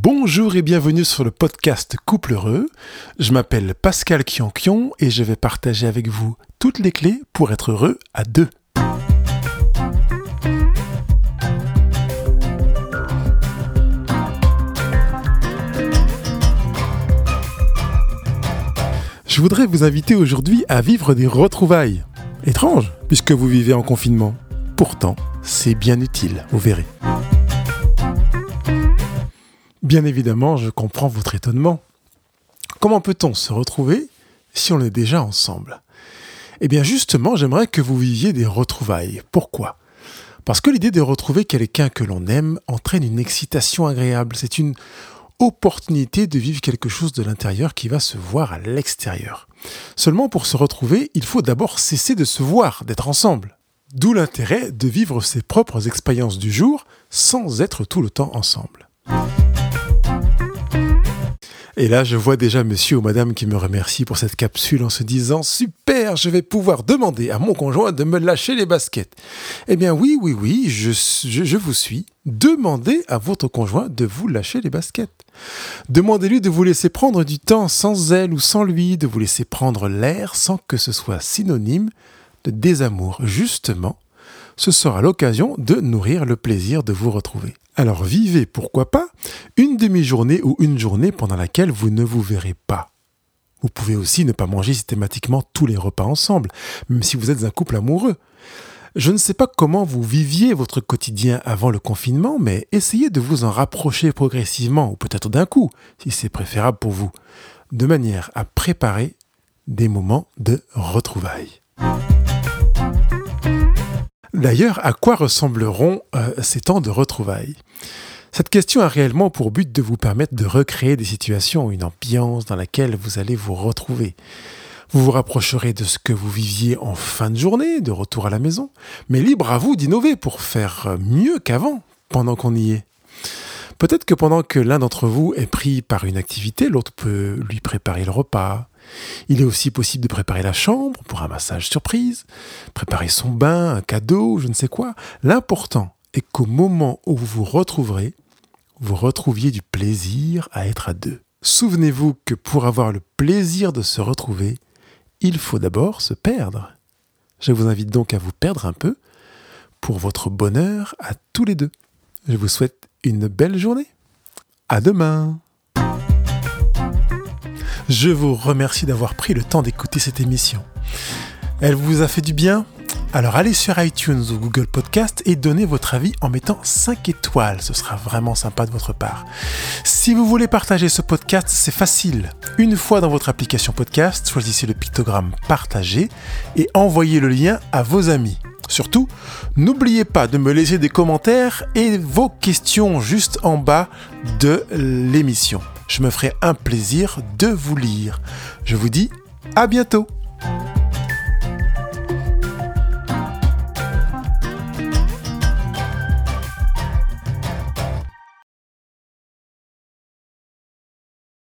Bonjour et bienvenue sur le podcast Couple Heureux. Je m'appelle Pascal Kionkion et je vais partager avec vous toutes les clés pour être heureux à deux. Je voudrais vous inviter aujourd'hui à vivre des retrouvailles. Étrange, puisque vous vivez en confinement. Pourtant, c'est bien utile, vous verrez. Bien évidemment, je comprends votre étonnement. Comment peut-on se retrouver si on est déjà ensemble ? Eh bien justement, j'aimerais que vous viviez des retrouvailles. Pourquoi ? Parce que l'idée de retrouver quelqu'un que l'on aime entraîne une excitation agréable. C'est une opportunité de vivre quelque chose de l'intérieur qui va se voir à l'extérieur. Seulement pour se retrouver, il faut d'abord cesser de se voir, d'être ensemble. D'où l'intérêt de vivre ses propres expériences du jour sans être tout le temps ensemble. Et là, je vois déjà monsieur ou madame qui me remercie pour cette capsule en se disant « Super, je vais pouvoir demander à mon conjoint de me lâcher les baskets. » Eh bien oui, je vous suis. Demandez à votre conjoint de vous lâcher les baskets. Demandez-lui de vous laisser prendre du temps sans elle ou sans lui, de vous laisser prendre l'air sans que ce soit synonyme de désamour. Justement, ce sera l'occasion de nourrir le plaisir de vous retrouver. Alors vivez, pourquoi pas, une demi-journée ou une journée pendant laquelle vous ne vous verrez pas. Vous pouvez aussi ne pas manger systématiquement tous les repas ensemble, même si vous êtes un couple amoureux. Je ne sais pas comment vous viviez votre quotidien avant le confinement, mais essayez de vous en rapprocher progressivement, ou peut-être d'un coup, si c'est préférable pour vous, de manière à préparer des moments de retrouvailles. D'ailleurs, à quoi ressembleront ces temps de retrouvailles ? Cette question a réellement pour but de vous permettre de recréer des situations, une ambiance dans laquelle vous allez vous retrouver. Vous vous rapprocherez de ce que vous viviez en fin de journée, de retour à la maison, mais libre à vous d'innover pour faire mieux qu'avant, pendant qu'on y est. Peut-être que pendant que l'un d'entre vous est pris par une activité, l'autre peut lui préparer le repas. Il est aussi possible de préparer la chambre pour un massage surprise, préparer son bain, un cadeau, je ne sais quoi. L'important est qu'au moment où vous vous retrouverez, vous retrouviez du plaisir à être à deux. Souvenez-vous que pour avoir le plaisir de se retrouver, il faut d'abord se perdre. Je vous invite donc à vous perdre un peu pour votre bonheur à tous les deux. Je vous souhaite une belle journée. À demain. Je vous remercie d'avoir pris le temps d'écouter cette émission. Elle vous a fait du bien ? Alors allez sur iTunes ou Google Podcast et donnez votre avis en mettant 5 étoiles. Ce sera vraiment sympa de votre part. Si vous voulez partager ce podcast, c'est facile. Une fois dans votre application podcast, choisissez le pictogramme partager et envoyez le lien à vos amis. Surtout, n'oubliez pas de me laisser des commentaires et vos questions juste en bas de l'émission. Je me ferai un plaisir de vous lire. Je vous dis à bientôt.